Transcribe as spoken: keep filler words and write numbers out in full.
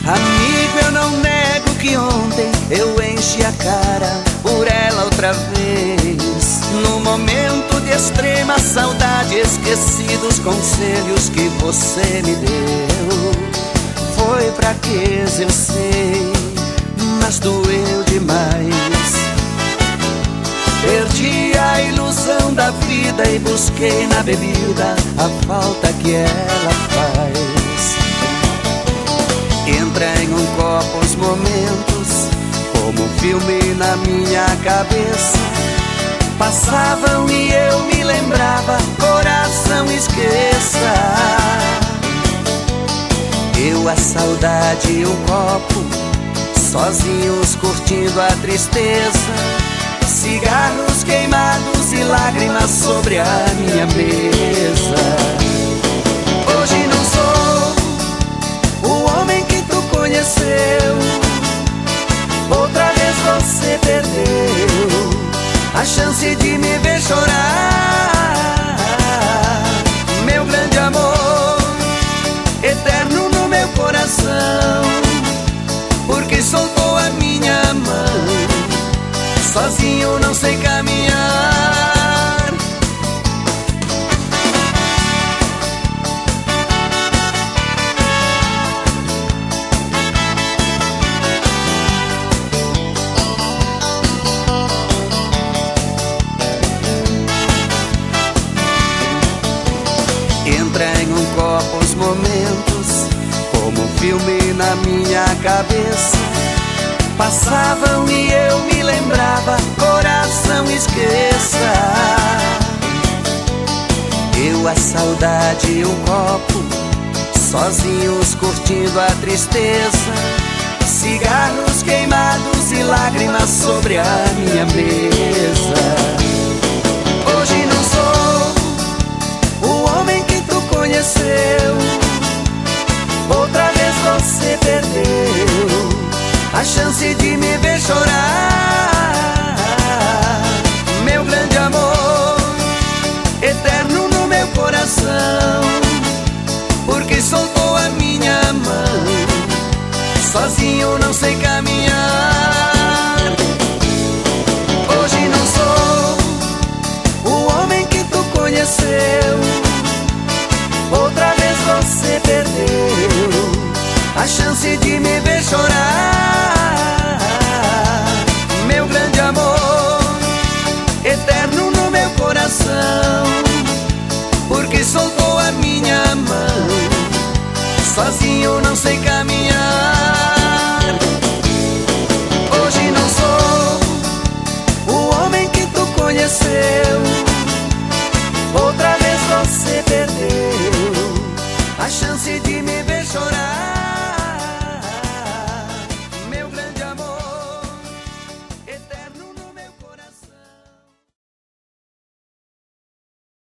Amigo, eu não nego que ontem eu enchi a cara por ela outra vez. No momento de extrema saudade, esqueci dos conselhos que você me deu. Foi fraqueza, eu sei, mas doeu demais. Perdi a ilusão da vida e busquei na bebida a falta que ela faz. Entra em um copo os momentos, como um filme na minha cabeça. Passavam e eu me lembrava, coração esqueça. Eu, a saudade e um copo, sozinhos curtindo a tristeza. Cigarros queimados e lágrimas sobre a minha mesa. Hoje não sou o homem que tu conheceu. Outra vez você perdeu a chance de me ver chorar. Meu grande amor, eterno no meu coração, porque soltou a minha mão. Sozinho não sei caminhar. Entra em um copo os momentos, como um filme na minha cabeça. Passavam e eu me lembrava, coração esqueça. Eu, a saudade e um copo, sozinhos curtindo a tristeza. Cigarros queimados e lágrimas sobre a minha mesa. Hoje não sou o homem que tu conheceu. Outra vez você perdeu a chance de me ver chorar. Meu grande amor, eterno no meu coração, porque soltou a minha mão. Sozinho não sei caminhar. Hoje não sou o homem que tu conheceu. Outra vez você perdeu a chance de me ver chorar.